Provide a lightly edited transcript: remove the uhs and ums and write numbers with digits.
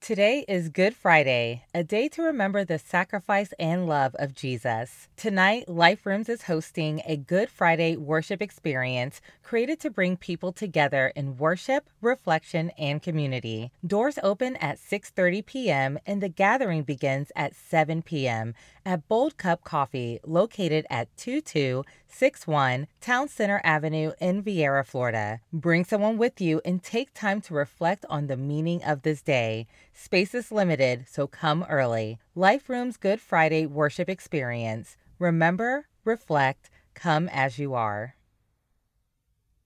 Today is Good Friday, a day to remember the sacrifice and love of Jesus. Tonight, Life Rooms is hosting a Good Friday worship experience created to bring people together in worship, reflection, and community. Doors open at 6:30 p.m. and the gathering begins at 7 p.m. at Bold Cup Coffee, located at 2261 Town Center Avenue in Viera, Florida. Bring someone with you and take time to reflect on the meaning of this day. Space is limited, so come early. Life Room's Good Friday worship experience. Remember, reflect, come as you are.